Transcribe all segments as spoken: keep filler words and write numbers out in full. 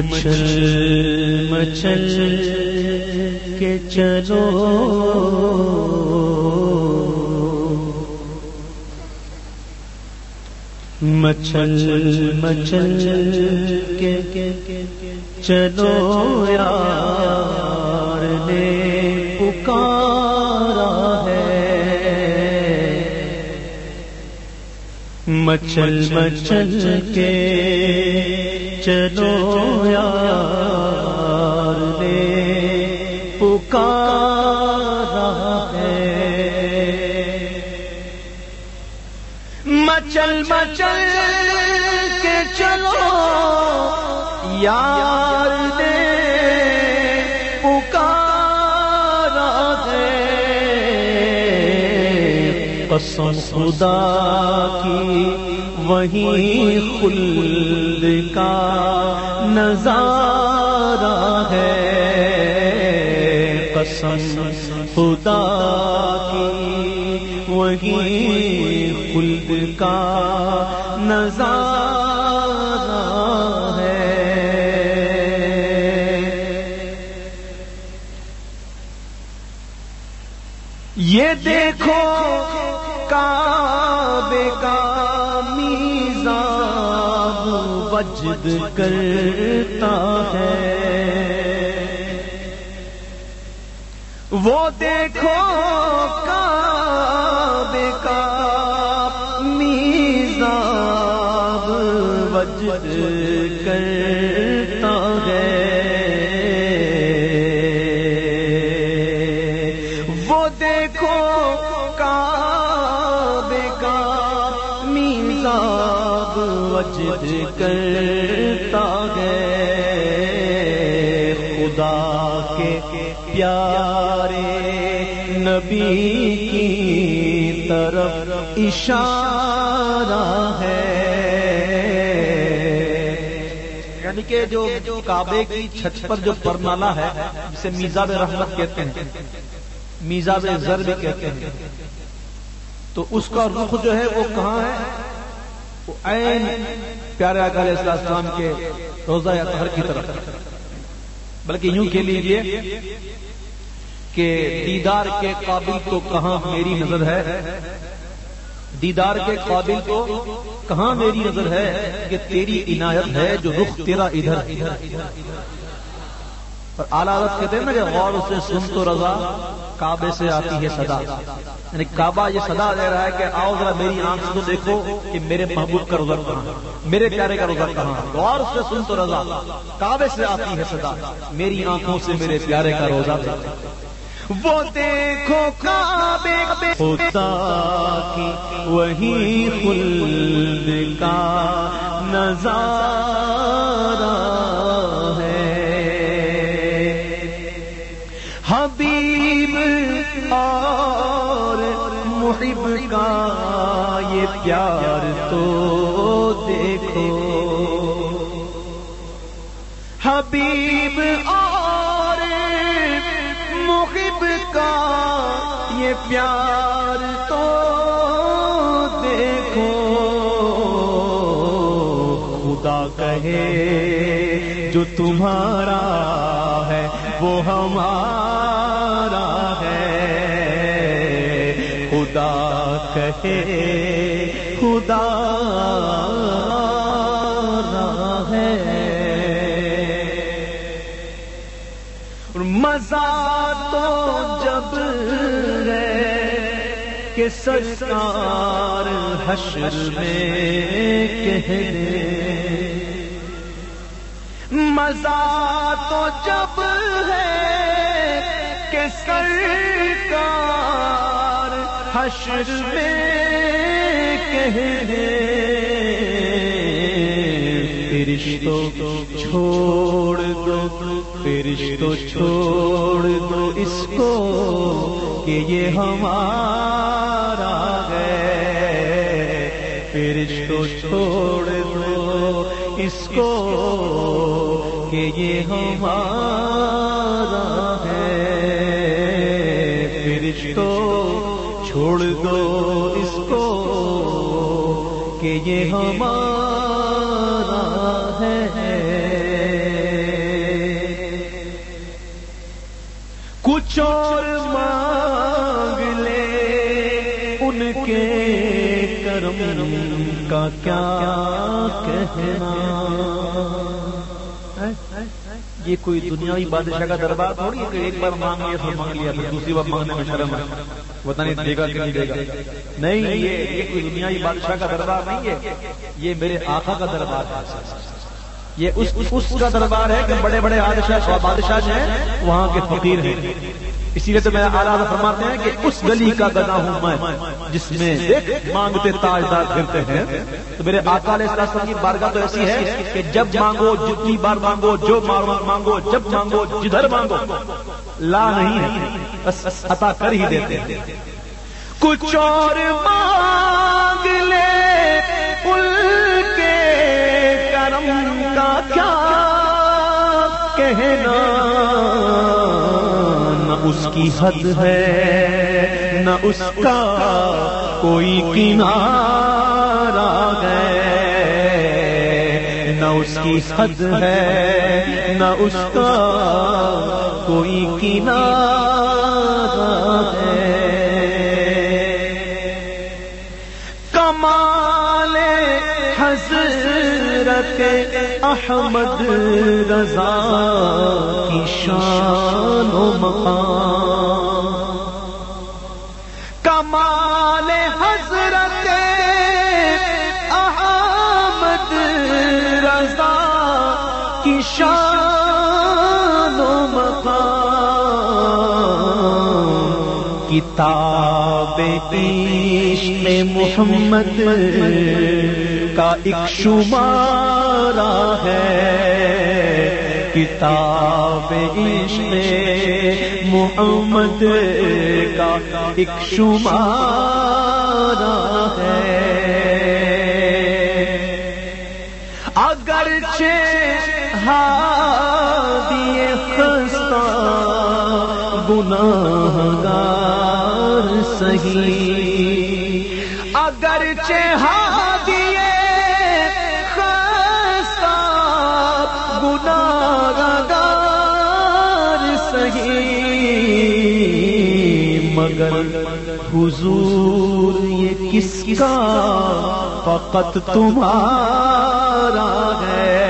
مچل مچل کے چلو مچل مچل کے چلو یار نے پکارا ہے مچل مچل کے چلو یار نے پکارا ہے مچل مچل کے چلو یار نے پکارا ہے قسم خدا کی وہیں خلد کا نظارہ ہے قسم خدا کی وہیں خلد کا نظارہ ہے یہ دیکھو کعبے کا میزاب وجد کرتا ہے وہ دیکھو کعبے کا میزاب وجد کرتا ہے وہ دیکھو کعبے کا میزاب وجد کرتا ہے خدا کے پیارے نبی کی طرف اشارہ ہے یعنی کہ جو کعبے کی چھت پر جو پرنالہ ہے جسے میزاب رحمت کہتے ہیں میزاب زر بھی کہتے ہیں تو اس کا رخ جو ہے وہ کہاں ہے وہ عین پیارے آقا علیہ السلام کے روضہ اطہر کی طرف بلکہ یوں کہہ لیجئے کہ دیدار کے قابل تو کہاں میری نظر ہے دیدار کے قابل تو کہاں میری نظر ہے کہ تیری عنایت ہے جو رخ تیرا ادھر اور اعلیٰ حضرت کہتے ہیں نا کہ غور سے سن تو رضا کعبے سے آتی ہے صدا یعنی کعبہ یہ صدا دے رہا ہے کہ آؤ ذرا میری آنکھ سے تو دیکھو کہ میرے محبوب کا روزہ کہاں میرے پیارے کا روزہ کہاں غور سے سن تو رضا کعبے سے آتی ہے صدا میری آنکھوں سے میرے پیارے کا روزہ وہ دیکھو کعبے خدا کی وہی خلد کا نظارہ ہے حبیب اور محب کا یہ پیار تو دیکھو حبیب اور محب کا یہ پیار تو دیکھو خدا کہے جو تمہارا ہے وہ ہمارا ہے خدا کہے خدا ہے مزہ تو جب ہے کہ سرکار حشر میں کہنے مزہ تو جب ہے کہ سرکار حشر میں کہنے فرشتوں چھوڑ دو فرشتوں چھوڑ دو اس کو کہ یہ ہمارا ہے فرشتوں چھوڑ دو اس کو کہ یہ ہمارا ہے فرشتوں چھوڑ دو اس کو کہ یہ ہمارا ہے کچھ اور مانگ لے ان کے کرم کا کیا کہنا. یہ کوئی دنیاوی بادشاہ کا دربار تھوڑی ہے کہ ایک بار مانگ لیا تو مانگ لیا پھر دوسری بار مانگنے میں شرم ہے, پتہ نہیں دے گا کہ نہیں دے گا. نہیں, یہ یہ کوئی دنیاوی بادشاہ کا دربار نہیں ہے, یہ میرے آقا کا دربار ہے. یہ اس اس کا دربار ہے کہ بڑے بڑے بادشاہ بادشاہ جو ہیں وہاں کے فقیر ہیں. اسی لیے تو میں اعلیٰ فرماتے ہیں کہ اس گلی کا گدا ہوں میں جس میں دیکھ مانگتے تاجدار پھرتے ہیں. تو میرے آقا علیہ السلام کی بارگاہ تو ایسی ہے کہ جب مانگو, جتنی بار مانگو, جو مانگو, جب مانگو, جدھر مانگو, لا نہیں ہے, بس عطا کر ہی دیتے ہیں. کچھ اور مانگ لے ان کے کرم کا کیا کہنا. نہ اس کی حد ہے نہ اس کا کوئی کنارہ ہے, نہ اس کی حد ہے نہ اس کا کوئی کنارہ ہے. کمال حضرت احمد رضا کی شان و مقام, کمال حضرت احمد رضا کی شان و مقام. کتاب عشق محمد کا ایک شمارہ ہے, کتاب عشق محمد کا ایک شمارہ ہے. اگرچہ ہادی خستہ گناہگار سہی, اگرچہ ہادی خستہ گناہگار سہی, مگر حضور یہ کس کا فقط تمہارا ہے,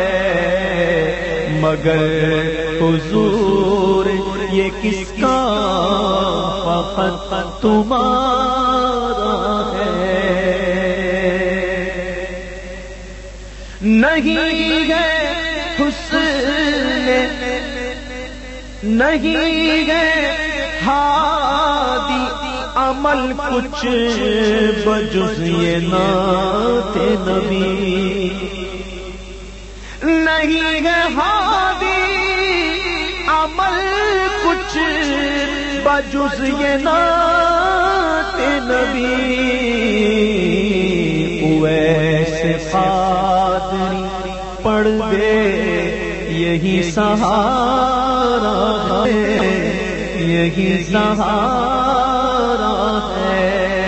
مگر حضور یہ کس کا فقط تمہارا ہے. نہیں ہے حسن نہیں ہے ہادی عمل کچھ بجز یہ نعت نبی, نہیں ہے ہادی عمل کچھ بجز یہ نعت نبی. ویسے قادری پڑھ دے یہی سہارا ہے, یہی سہارا ہے.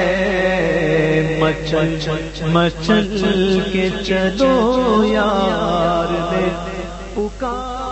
مچل مچل کے چلو یار نے پکار